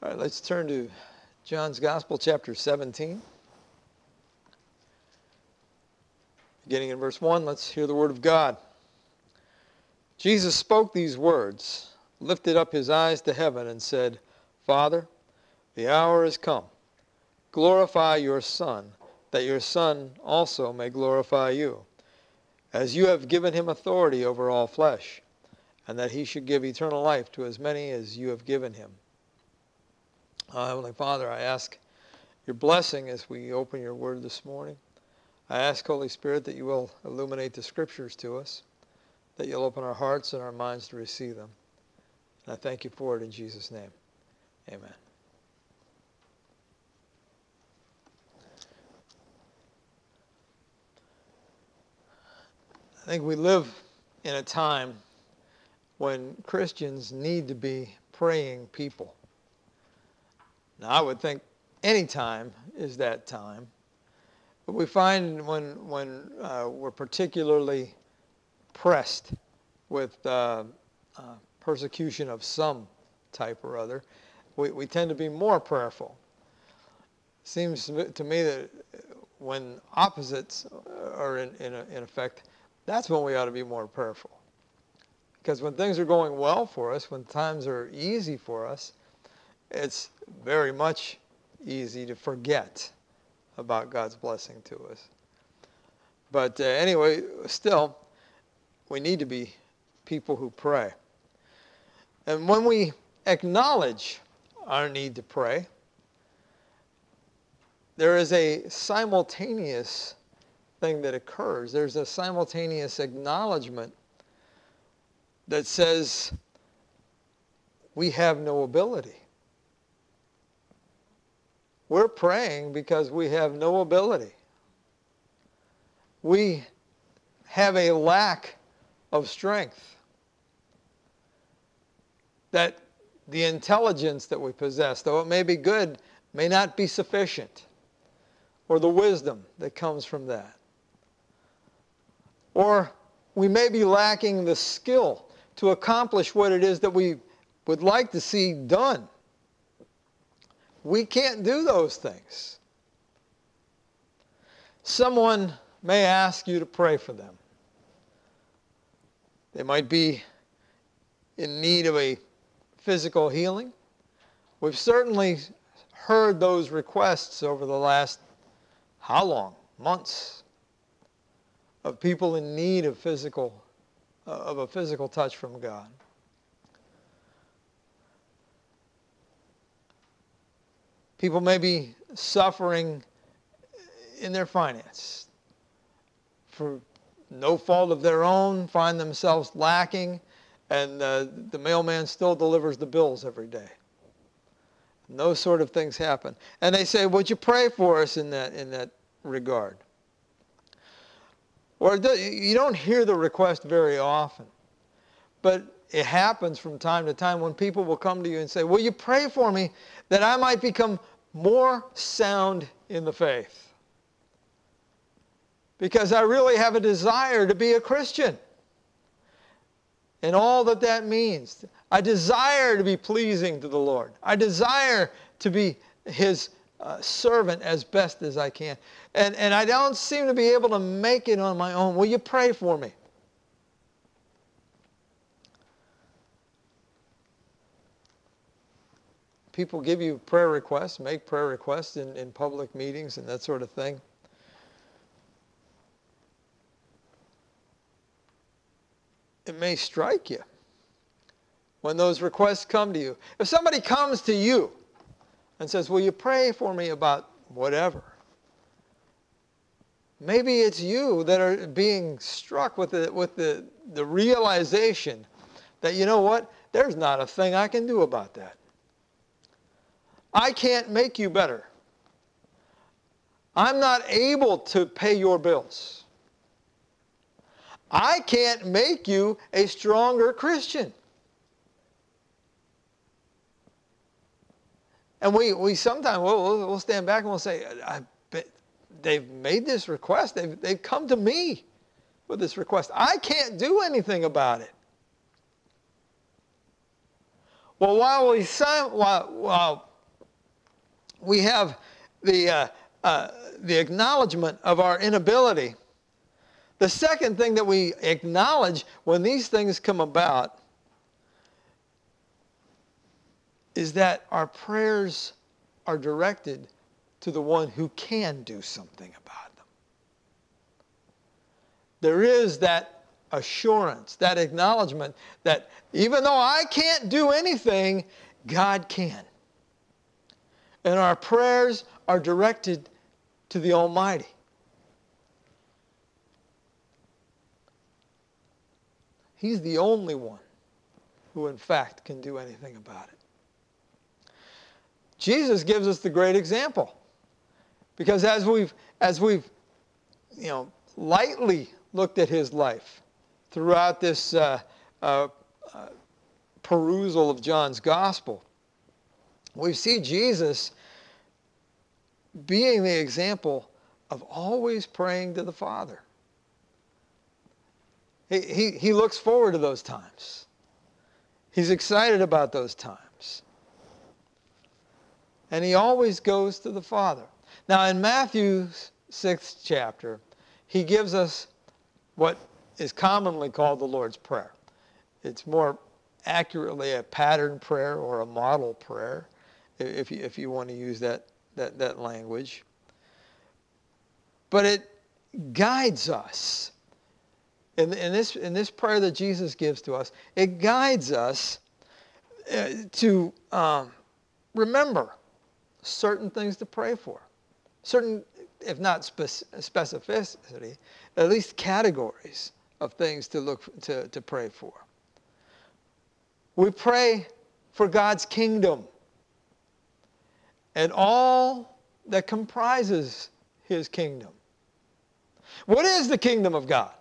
All right, let's turn to John's Gospel, chapter 17. Beginning in verse 1, let's hear the word of God. Jesus spoke these words, lifted up his eyes to heaven, and said, Father, the hour is come. Glorify your Son, that your Son also may glorify you, as you have given him authority over all flesh, and that he should give eternal life to as many as you have given him. Heavenly Father, I ask your blessing as we open your word this morning. I ask, Holy Spirit, that you will illuminate the scriptures to us, that you'll open our hearts and our minds to receive them. And I thank you for it in Jesus' name. Amen. I think we live in a time when Christians need to be praying people. Now, I would think any time is that time. But we find when we're particularly pressed with persecution of some type or other, we tend to be more prayerful. It seems to me that when opposites are in effect, that's when we ought to be more prayerful. Because when things are going well for us, when times are easy for us, it's very much easy to forget about God's blessing to us. But anyway, still, we need to be people who pray. And when we acknowledge our need to pray, there is a simultaneous thing that occurs. There's a simultaneous acknowledgement that says we have no ability. We're praying because we have no ability. We have a lack of strength. That the intelligence that we possess, though it may be good, may not be sufficient. Or the wisdom that comes from that. Or we may be lacking the skill to accomplish what it is that we would like to see done. We can't do those things. Someone may ask you to pray for them. They might be in need of a physical healing. We've certainly heard those requests over the last, how long? Months. Of people in need of a physical touch from God. People may be suffering in their finance for no fault of their own, find themselves lacking, and the mailman still delivers the bills every day. And those sort of things happen. And they say, would you pray for us in that regard? Or you don't hear the request very often, but it happens from time to time when people will come to you and say, will you pray for me that I might become more sound in the faith? Because I really have a desire to be a Christian. And all that that means. I desire to be pleasing to the Lord. I desire to be his servant as best as I can. And I don't seem to be able to make it on my own. Will you pray for me? People give you prayer requests, make prayer requests in public meetings and that sort of thing. It may strike you when those requests come to you. If somebody comes to you and says, will you pray for me about whatever? Maybe it's you that are being struck with the realization that, you know what, there's not a thing I can do about that. I can't make you better. I'm not able to pay your bills. I can't make you a stronger Christian. And we sometimes we'll stand back and we'll say, they've made this request. They've come to me with this request. I can't do anything about it. Well, while we have the acknowledgement of our inability. The second thing that we acknowledge when these things come about is that our prayers are directed to the one who can do something about them. There is that assurance, that acknowledgement that even though I can't do anything, God can. And our prayers are directed to the Almighty. He's the only one who in fact can do anything about it. Jesus gives us the great example. Because as we've lightly looked at his life throughout this perusal of John's Gospel, we see Jesus being the example of always praying to the Father. He looks forward to those times. He's excited about those times. And he always goes to the Father. Now in Matthew's 6th chapter, he gives us what is commonly called the Lord's Prayer. It's more accurately a pattern prayer or a model prayer, if you want to use that language. But it guides us. In this prayer that Jesus gives to us, it guides us to remember certain things to pray for. Certain, if not specificity, at least categories of things to pray for. We pray for God's kingdom and all that comprises his kingdom. What is the kingdom of God?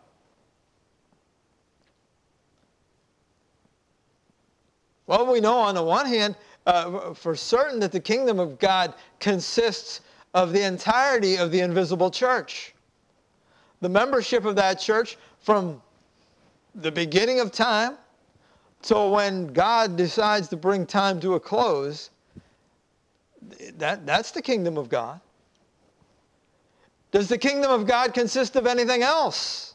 Well, we know on the one hand, for certain that the kingdom of God consists of the entirety of the invisible church. The membership of that church from the beginning of time till when God decides to bring time to a close, that's the kingdom of God. Does the kingdom of God consist of anything else?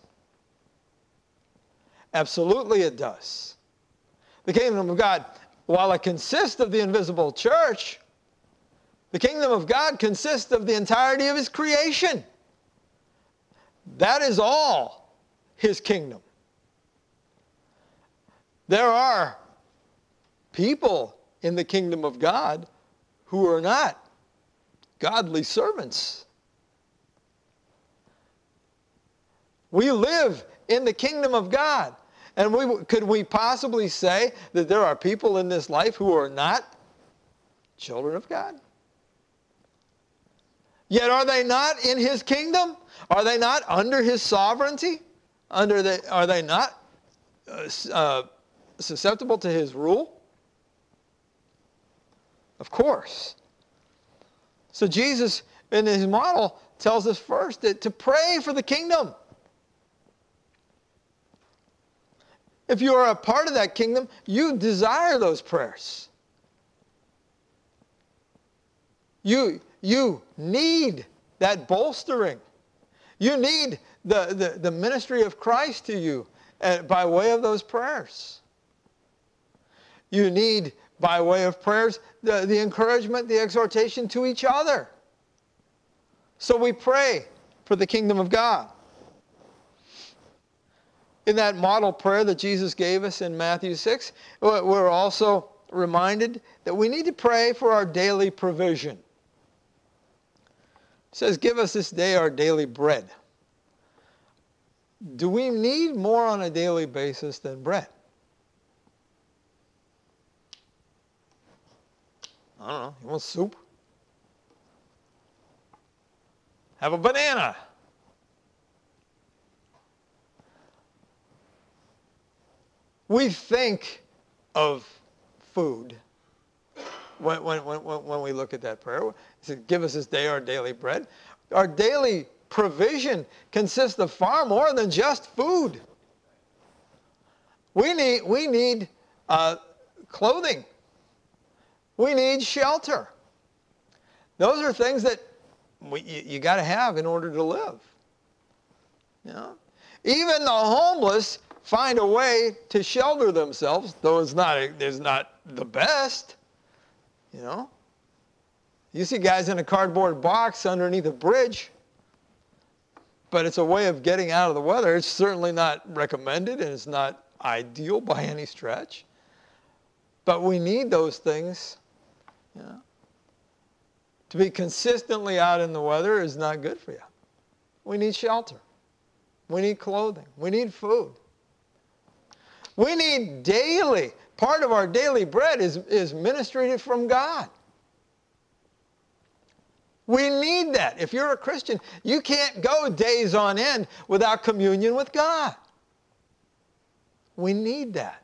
Absolutely it does. The kingdom of God, while it consists of the invisible church, the kingdom of God consists of the entirety of his creation. That is all his kingdom. There are people in the kingdom of God who are not godly servants. We live in the kingdom of God. And could we possibly say that there are people in this life who are not children of God? Yet are they not in his kingdom? Are they not under his sovereignty? Are they not susceptible to his rule? Of course. So Jesus, in his model, tells us first to pray for the kingdom. If you are a part of that kingdom, you desire those prayers. You need that bolstering. You need the ministry of Christ to you by way of those prayers. You need, by way of prayers, the encouragement, the exhortation to each other. So we pray for the kingdom of God. In that model prayer that Jesus gave us in Matthew 6, we're also reminded that we need to pray for our daily provision. It says, give us this day our daily bread. Do we need more on a daily basis than bread? I don't know. You want soup? Have a banana. We think of food when we look at that prayer. It says, give us this day our daily bread. Our daily provision consists of far more than just food. We need clothing. We need shelter. Those are things that you got to have in order to live. You know? Even the homeless find a way to shelter themselves, though it's not the best. You know? You see guys in a cardboard box underneath a bridge, but it's a way of getting out of the weather. It's certainly not recommended, and it's not ideal by any stretch. But we need those things. You know? To be consistently out in the weather is not good for you. We need shelter. We need clothing. We need food. We need daily. Part of our daily bread is ministry from God. We need that. If you're a Christian, you can't go days on end without communion with God. We need that.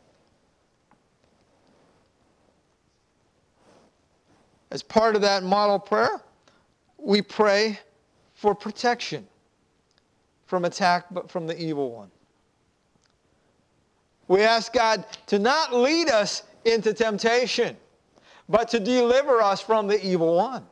As part of that model prayer, we pray for protection from attack from the evil one. We ask God to not lead us into temptation, but to deliver us from the evil one.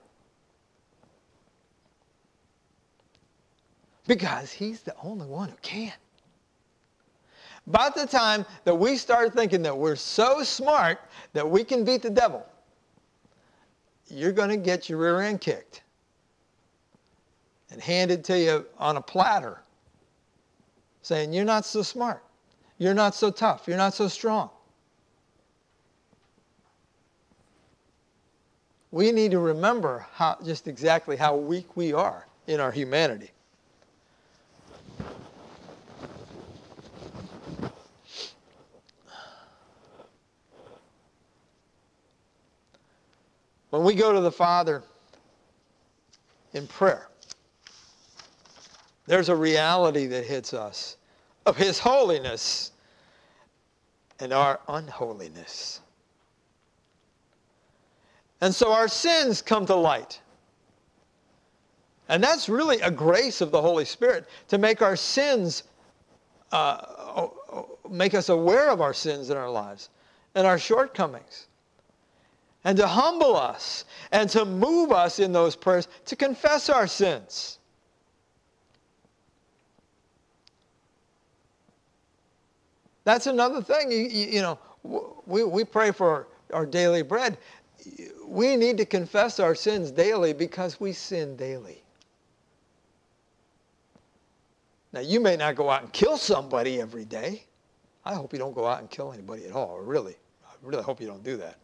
Because He's the only one who can. About the time that we start thinking that we're so smart that we can beat the devil, you're going to get your rear end kicked and handed to you on a platter, saying, you're not so smart. You're not so tough. You're not so strong. We need to remember just exactly how weak we are in our humanity. When we go to the Father in prayer, there's a reality that hits us of His holiness and our unholiness. And so our sins come to light. And that's really a grace of the Holy Spirit to make our sins, make us aware of our sins in our lives and our shortcomings. And to humble us and to move us in those prayers to confess our sins. That's another thing. You know, we pray for our daily bread. We need to confess our sins daily because we sin daily. Now, you may not go out and kill somebody every day. I hope you don't go out and kill anybody at all, really. I really hope you don't do that.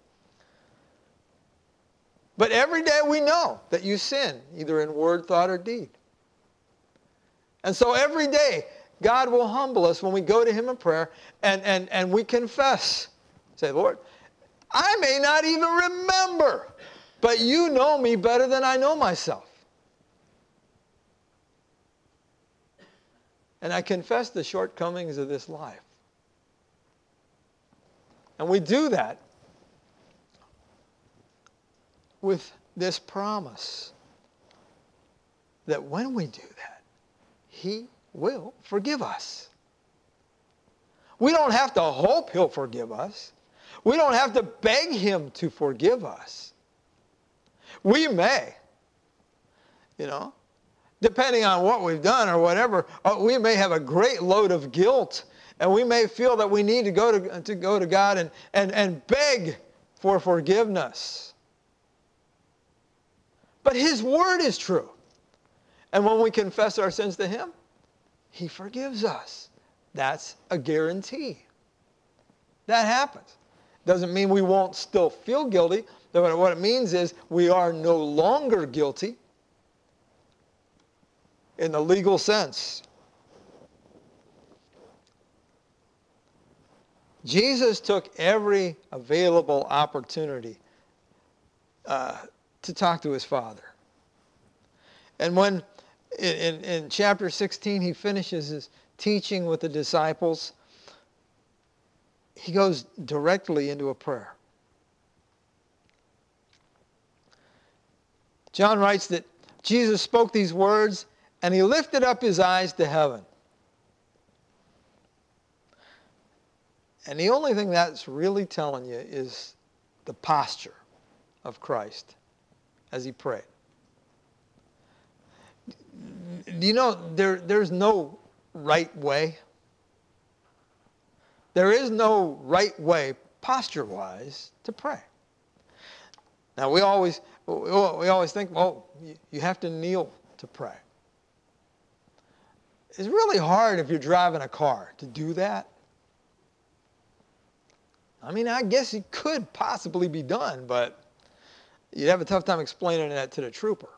But every day we know that you sin, either in word, thought, or deed. And so every day, God will humble us when we go to Him in prayer and we confess. Say, Lord, I may not even remember, but you know me better than I know myself. And I confess the shortcomings of this life. And we do that with this promise that when we do that, He will forgive us. We don't have to hope He'll forgive us. We don't have to beg Him to forgive us. We may, depending on what we've done or whatever, we may have a great load of guilt, and we may feel that we need to go to God and beg for forgiveness. But His word is true. And when we confess our sins to Him, He forgives us. That's a guarantee. That happens. Doesn't mean we won't still feel guilty. What it means is we are no longer guilty in the legal sense. Jesus took every available opportunity to talk to His Father. And when in chapter 16 He finishes His teaching with the disciples, He goes directly into a prayer. John writes that Jesus spoke these words and He lifted up His eyes to heaven. And the only thing that's really telling you is the posture of Christ. as he prayed. Do you know there's no right way? There is no right way, posture-wise, to pray. Now, we always think, well, you have to kneel to pray. It's really hard if you're driving a car to do that. I mean, I guess it could possibly be done, but you'd have a tough time explaining that to the trooper.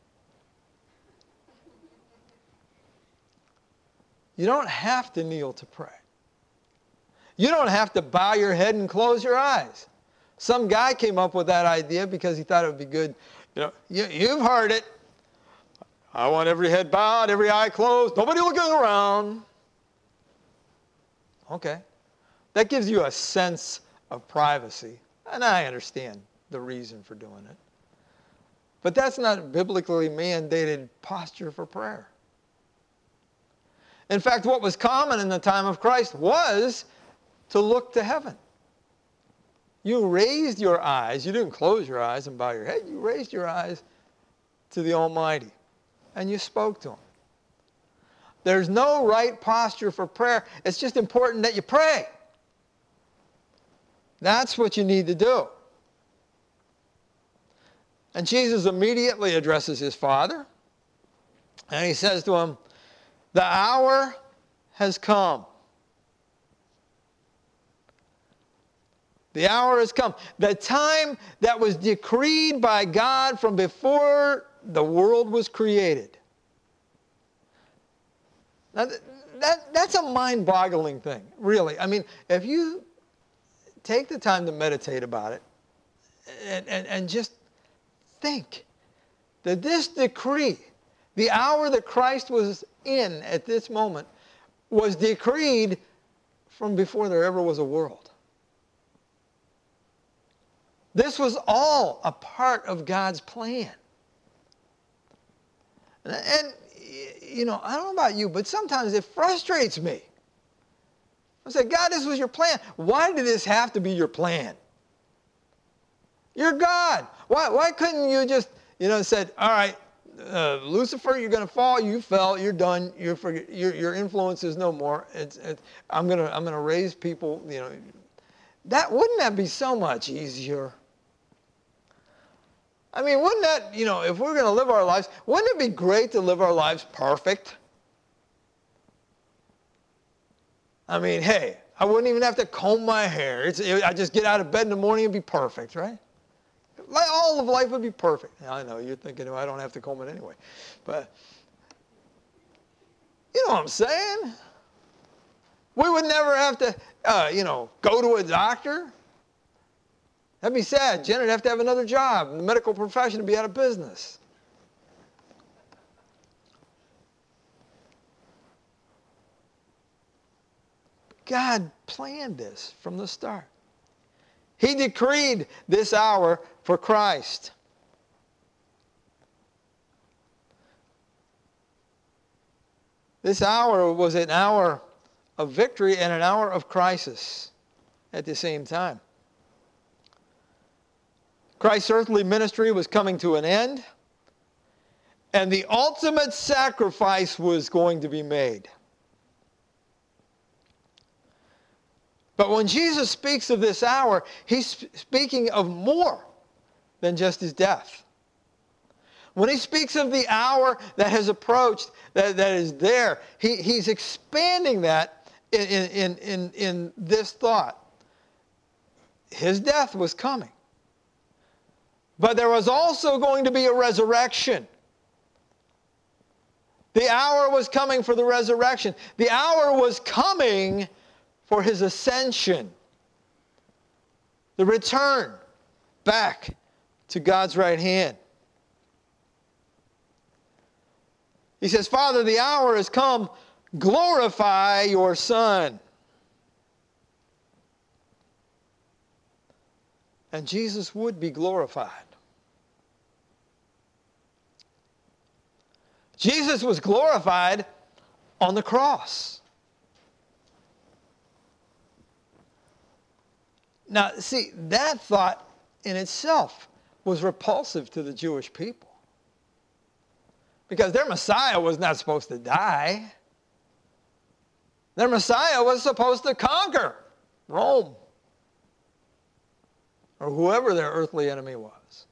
You don't have to kneel to pray. You don't have to bow your head and close your eyes. Some guy came up with that idea because he thought it would be good. You've heard it. I want every head bowed, every eye closed, nobody looking around. Okay. That gives you a sense of privacy. And I understand the reason for doing it. But that's not a biblically mandated posture for prayer. In fact, what was common in the time of Christ was to look to heaven. You raised your eyes. You didn't close your eyes and bow your head. You raised your eyes to the Almighty, and you spoke to Him. There's no right posture for prayer. It's just important that you pray. That's what you need to do. And Jesus immediately addresses His Father, and He says to Him, "The hour has come." The hour has come. The time that was decreed by God from before the world was created. Now, that's a mind-boggling thing, really. I mean, if you take the time to meditate about it and just think that this decree, the hour that Christ was in at this moment, was decreed from before there ever was a world. This was all a part of God's plan. And I don't know about you, but sometimes it frustrates me. I say, God, this was your plan. Why did this have to be your plan? You're God. Why couldn't you just, said, all right, Lucifer, you're going to fall. You fell. You're done. Your influence is no more. I'm gonna raise people. Wouldn't that be so much easier? I mean, wouldn't that, if we're going to live our lives, wouldn't it be great to live our lives perfect? I mean, hey, I wouldn't even have to comb my hair. I just get out of bed in the morning and be perfect, right? All of life would be perfect. Now, I know, you're thinking, I don't have to comb it anyway. But, you know what I'm saying? We would never have to, go to a doctor. That'd be sad. Jen would have to have another job. The medical profession would be out of business. God planned this from the start. He decreed this hour for Christ. This hour was an hour of victory and an hour of crisis at the same time. Christ's earthly ministry was coming to an end, and the ultimate sacrifice was going to be made. But when Jesus speaks of this hour, He's speaking of more than just His death. When He speaks of the hour that has approached, that is there, He's expanding that in this thought. His death was coming. But there was also going to be a resurrection. The hour was coming for the resurrection. The hour was coming for His ascension. The return back to God's right hand. He says, Father, the hour has come. Glorify your Son. And Jesus would be glorified. Jesus was glorified on the cross. Now, see, that thought in itself was repulsive to the Jewish people. Because their Messiah was not supposed to die. Their Messiah was supposed to conquer Rome or whoever their earthly enemy was.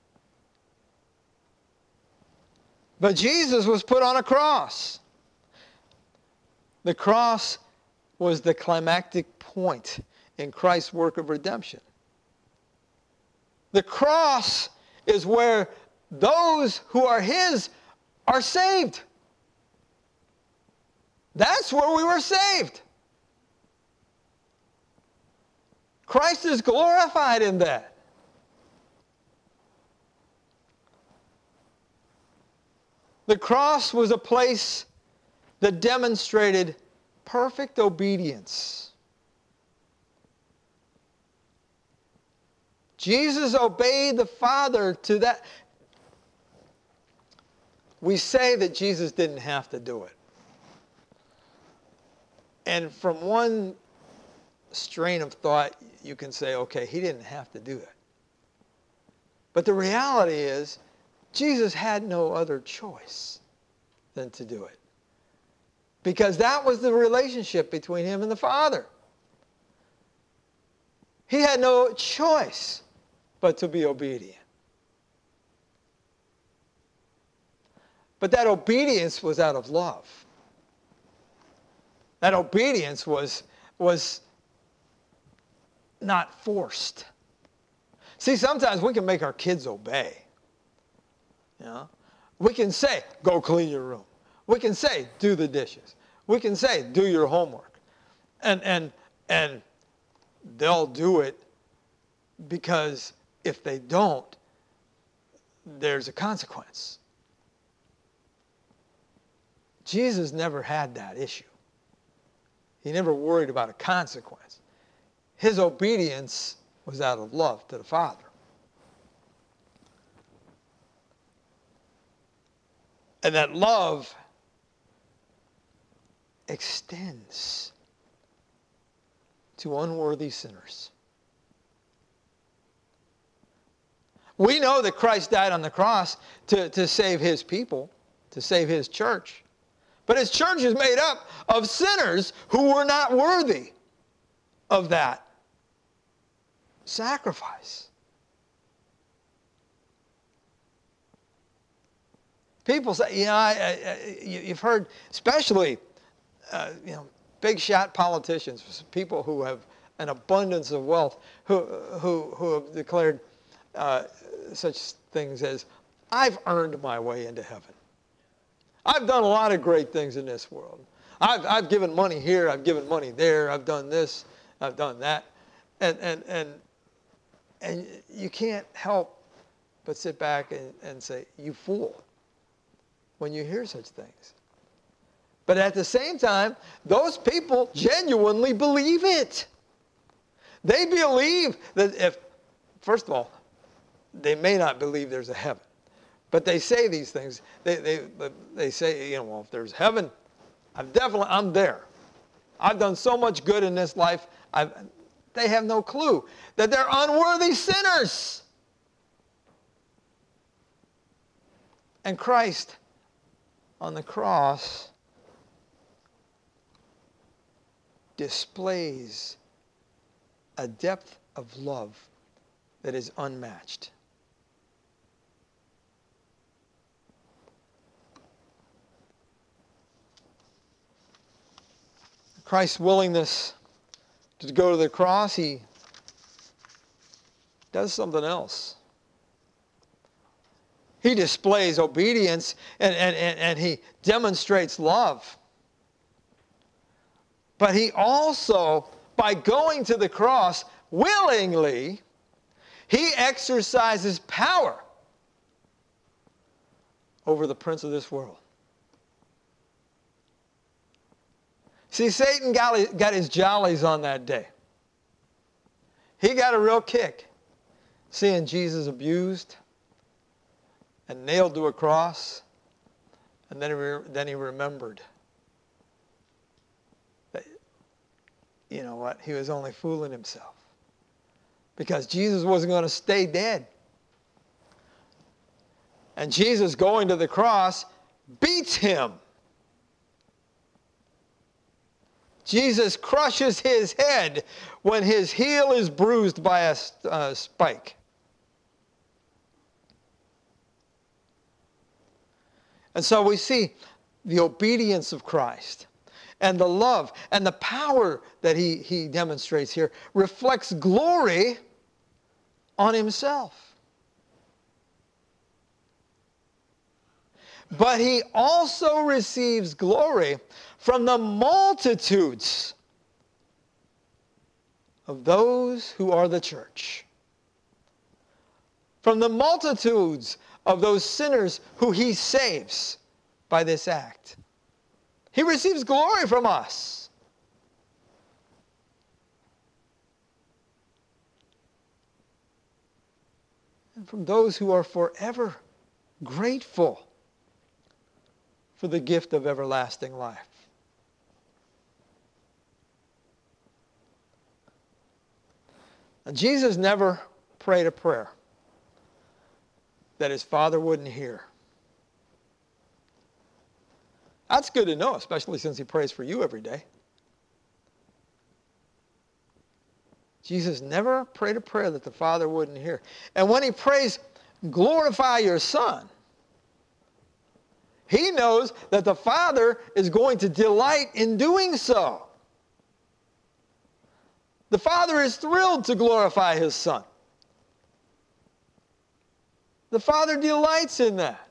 But Jesus was put on a cross. The cross was the climactic point in Christ's work of redemption. The cross is where those who are his are saved. That's where we were saved. Christ is glorified in that. The cross was a place that demonstrated perfect obedience. Jesus obeyed the Father to that. We say that Jesus didn't have to do it. And from one strain of thought, you can say, okay, he didn't have to do that. But the reality is, Jesus had no other choice than to do it. Because that was the relationship between him and the Father. He had no choice but to be obedient. But that obedience was out of love. That obedience was not forced. See, sometimes we can make our kids obey. You know? We can say, go clean your room. We can say, do the dishes. We can say, do your homework. And they'll do it because if they don't, there's a consequence. Jesus never had that issue. He never worried about a consequence. His obedience was out of love to the Father. And that love extends to unworthy sinners. We know that Christ died on the cross to save his people, to save his church. But his church is made up of sinners who were not worthy of that sacrifice. People say, you've heard, especially, big shot politicians, people who have an abundance of wealth, who have declared such things as, I've earned my way into heaven. I've done a lot of great things in this world. I've given money here, I've given money there, I've done this, I've done that. And you can't help but sit back and say, you fool, when you hear such things. But at the same time, those people genuinely believe it. They believe that first of all, they may not believe there's a heaven. But they say these things. They say, well, if there's heaven, I'm there. I've done so much good in this life. They have no clue that they're unworthy sinners. And Christ on the cross displays a depth of love that is unmatched. Christ's willingness to go to the cross, he does something else. He displays obedience and he demonstrates love. But he also, by going to the cross willingly, he exercises power over the prince of this world. See, Satan got his jollies on that day. He got a real kick seeing Jesus abused and nailed to a cross. And then he remembered that, you know what, he was only fooling himself. Because Jesus wasn't going to stay dead. And Jesus, going to the cross, beats him. Jesus crushes his head when his heel is bruised by a spike. And so we see the obedience of Christ and the love and the power that he demonstrates here reflects glory on himself. But he also receives glory from the multitudes of those who are the church. From the multitudes of those sinners who he saves by this act. He receives glory from us. And from those who are forever grateful for the gift of everlasting life. And Jesus never prayed a prayer that his Father wouldn't hear. That's good to know, especially since he prays for you every day. Jesus never prayed a prayer that the Father wouldn't hear. And when he prays, glorify your Son, he knows that the Father is going to delight in doing so. The Father is thrilled to glorify his Son. The Father delights in that.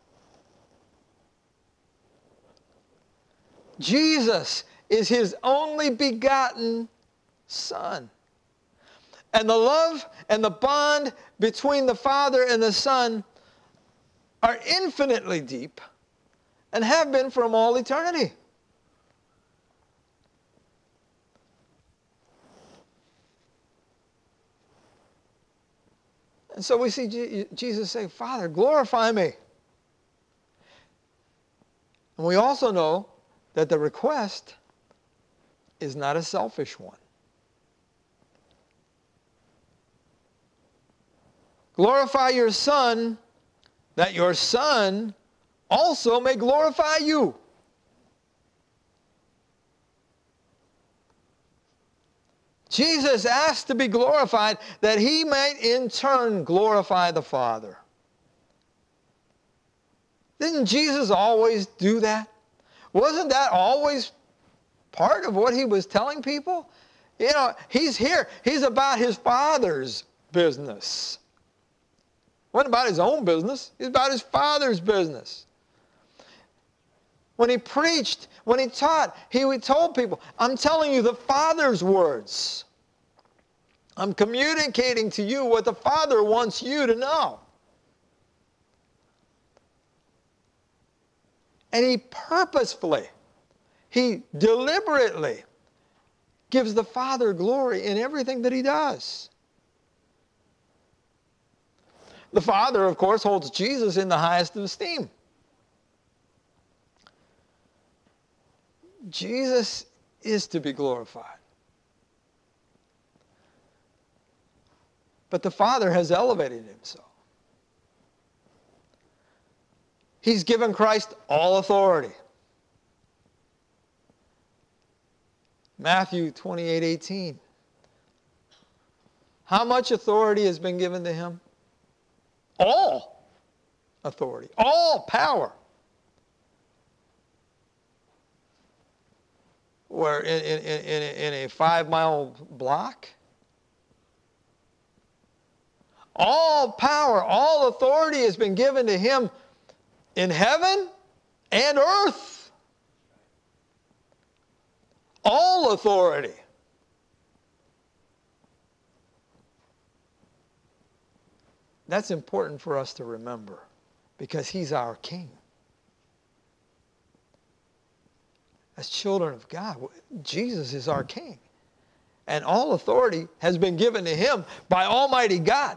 Jesus is his only begotten Son. And the love and the bond between the Father and the Son are infinitely deep and have been from all eternity. And so we see Jesus say, Father, glorify me. And we also know that the request is not a selfish one. Glorify your Son, that your Son also may glorify you. Jesus asked to be glorified that he might in turn glorify the Father. Didn't Jesus always do that? Wasn't that always part of what he was telling people? You know, he's here. He's about his Father's business. It wasn't about his own business. He's about his Father's business. When he preached, when he taught, he told people, I'm telling you the Father's words. I'm communicating to you what the Father wants you to know. And he purposefully, he deliberately gives the Father glory in everything that he does. The Father, of course, holds Jesus in the highest esteem. Jesus is to be glorified. But the Father has elevated him so. He's given Christ all authority. Matthew 28:18. How much authority has been given to him? All authority, all power. Where in a 5-mile block? All power, all authority has been given to him in heaven and earth. All authority. That's important for us to remember because he's our King. As children of God, Jesus is our King. And all authority has been given to him by Almighty God.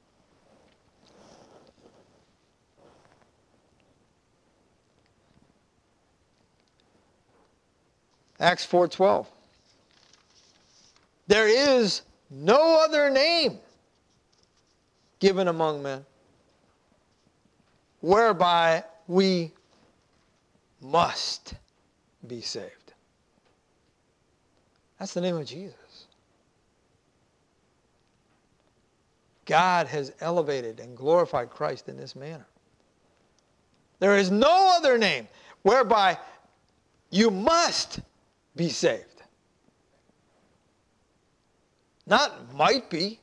Acts 4:12. There is no other name given among men whereby we must be saved. That's the name of Jesus. God has elevated and glorified Christ in this manner. There is no other name whereby you must be saved. Not might be,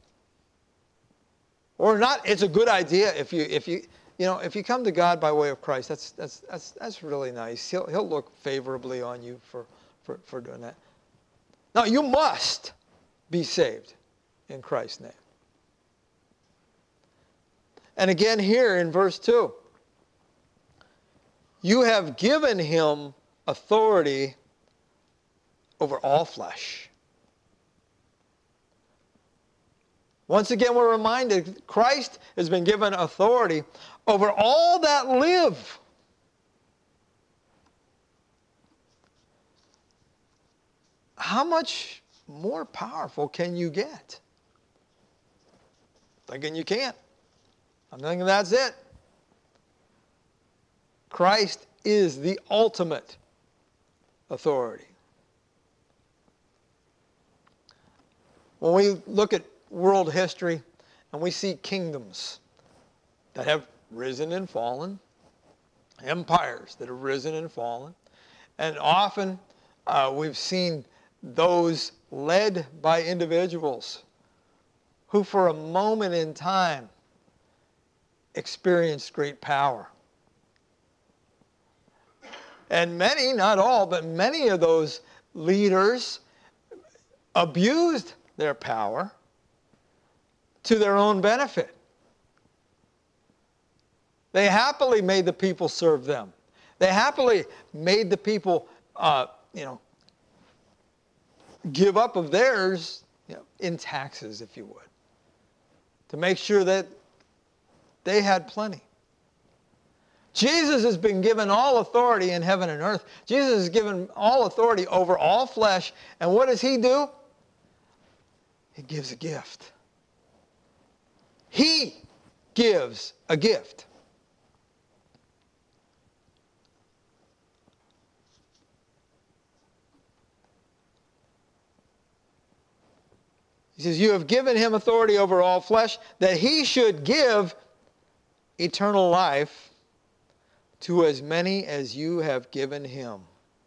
or not it's a good idea if you come to God by way of Christ. That's really nice. He'll look favorably on you for doing that. No, you must be saved in Christ's name. And again here in verse 2, you have given him authority over all flesh. Once again, we're reminded Christ has been given authority over all that live. How much more powerful can you get? Thinking you can't. I'm thinking that's it. Christ is the ultimate authority. When we look at world history and we see kingdoms that have risen and fallen, empires that have risen and fallen, and often we've seen those led by individuals who for a moment in time experienced great power. And many, not all, but many of those leaders abused their power to their own benefit. They happily made the people serve them. They happily made the people, give up of theirs, in taxes, if you would, to make sure that they had plenty. Jesus has been given all authority in heaven and earth. Jesus has given all authority over all flesh. And what does he do? He gives a gift. He gives a gift. He says, you have given him authority over all flesh, that he should give eternal life to as many as you have given him.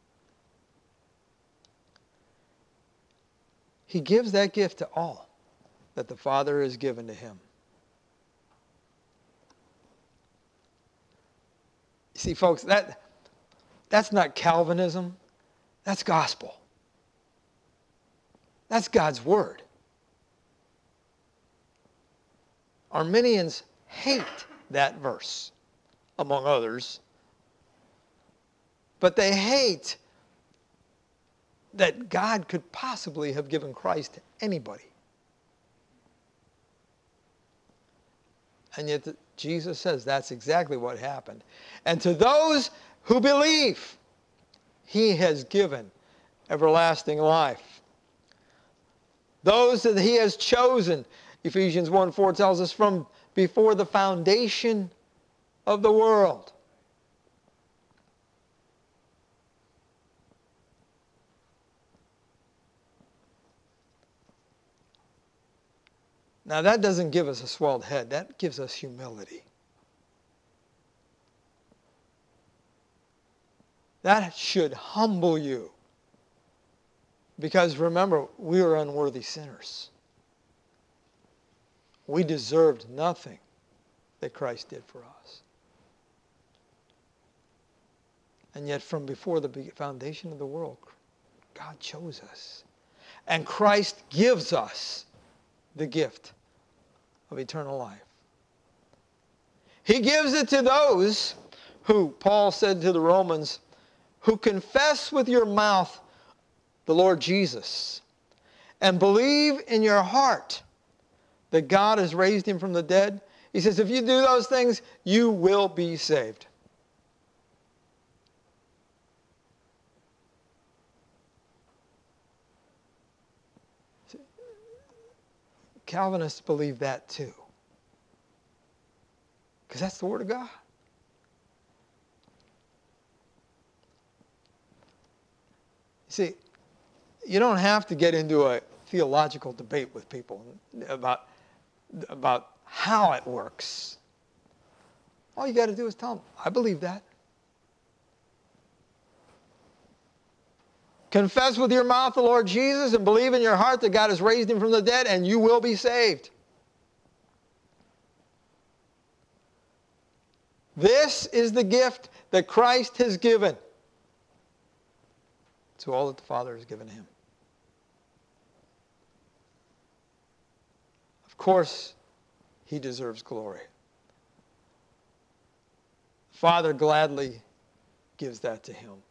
He gives that gift to all that the Father has given to him. You see, folks, that's not Calvinism. That's gospel. That's God's word. Arminians hate that verse, among others. But they hate that God could possibly have given Christ to anybody. And yet Jesus says that's exactly what happened. And to those who believe, he has given everlasting life. Those that he has chosen, Ephesians 1:4 tells us, from before the foundation of the world. Now that doesn't give us a swelled head. That gives us humility. That should humble you. Because remember, we are unworthy sinners. We deserved nothing that Christ did for us. And yet from before the foundation of the world, God chose us. And Christ gives us the gift of eternal life. He gives it to those who, Paul said to the Romans, who confess with your mouth the Lord Jesus and believe in your heart that God has raised him from the dead. He says, if you do those things, you will be saved. Calvinists believe that too. Because that's the Word of God. See, you don't have to get into a theological debate with people about how it works. All you got to do is tell them, I believe that. Confess with your mouth the Lord Jesus and believe in your heart that God has raised him from the dead, and you will be saved. This is the gift that Christ has given to all that the Father has given him. Of course, he deserves glory. The Father gladly gives that to him.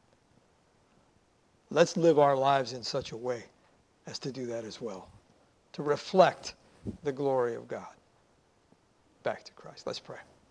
Let's live our lives in such a way as to do that as well, to reflect the glory of God back to Christ. Let's pray.